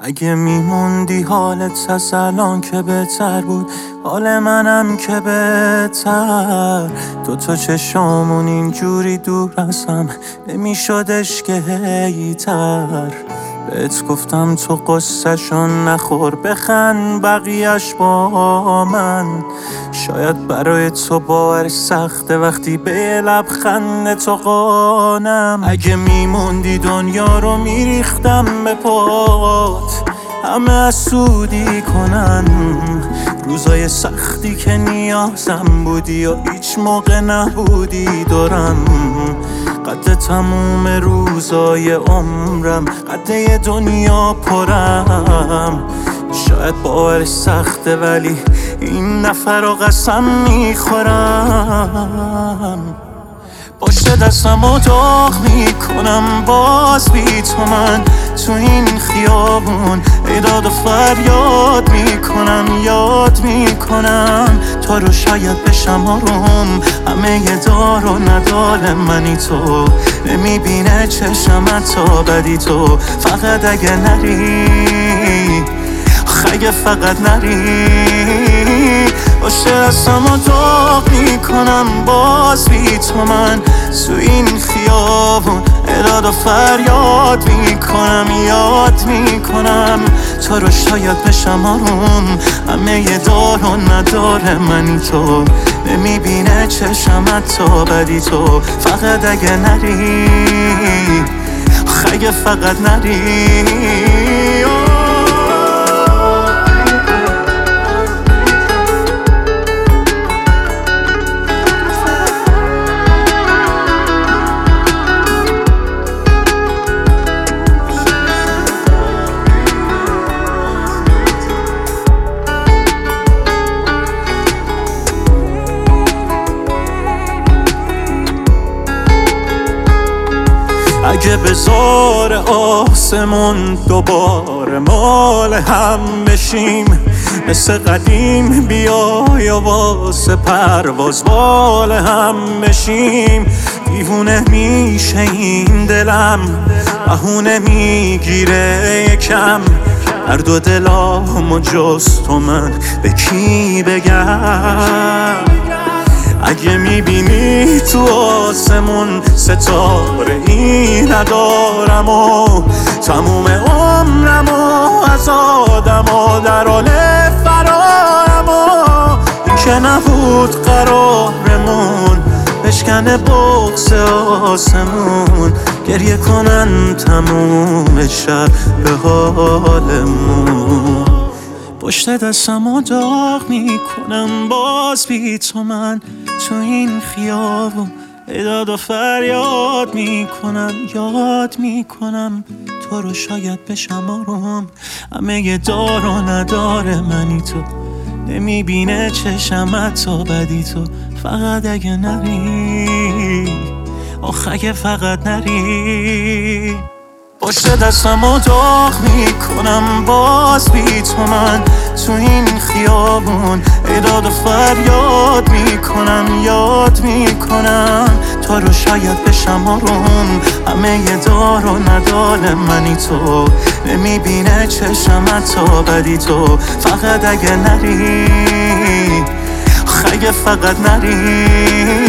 اگه میموندی حالت از الان که بهتر بود، حال منم که بهتر. دوتا چشامون اینجوری دور از هم نمیشدش که هیتر. بهت گفتم تو قصه‌شون نخور، بخند بقیه‌اش با من. شاید برای تو باور سخته وقتی به لبخند تو قانم. اگه میموندی دنیا رو میریختم به پات، همه حسودی کنن. روزای سختی که نیازم بودی و هیچ موقع نبودی دورم. قد تموم روزای عمرم، قد دنیا پرم. شاید باور سخته ولی این نفر رو قسم میخورم. پشت دستم داغ میکنم باز بی تو من تو این خیابون. ایداد و فریاد میکنم، یاد میکنم تو رو شاید بشم آروم. همه یه دار و ندار منی تو، نمیبینه چشم تا بدی تو. فقط اگه نری، اگه فقط نری، پشت دستم داغ میکنم باز بی تو من تو این خیابون. ایداد و فریاد میکنم، یاد میکنم تو رو شاید بشم آروم. همه یه دار و نداره منی تو، نمیبینه چشم تا بدی تو. فقط اگه نری، اگه فقط نری. اگه بزار آسمون دوباره مال هم بشیم، مثل قدیم بیای و واسه پرواز بال هم بشیم. دیوونه میشه این دلم، بهونه میگیره یکم. هر دو دلامو جز تو من به کی بگم؟ اگه میبینی تو آسمون ستاره ای ندارم و تموم عمرم و از آدم و در حال فرارم و این که نبود قرارمون بشکنه بغض آسمون. گریه کنن تموم شب به حالمون. پشت دستم داغ میکنم باز بی تو من تو این خیابون. ایداد و فریاد میکنم، یاد میکنم تو رو شاید بشم آروم. همه یه دار و نداره منی تو، نمیبینه چشم تا بدی تو. فقط اگه نری، اگه فقط نری. پشت دستم داغ میکنم باز بی تو من تو این خیابون. ایداد و فریاد میکنم، یاد میکنم تو رو شاید بشم آروم. همه یه دار و ندار منی تو، نمیبینه چشم تا بدی تو. فقط اگه نری، اگه فقط نری.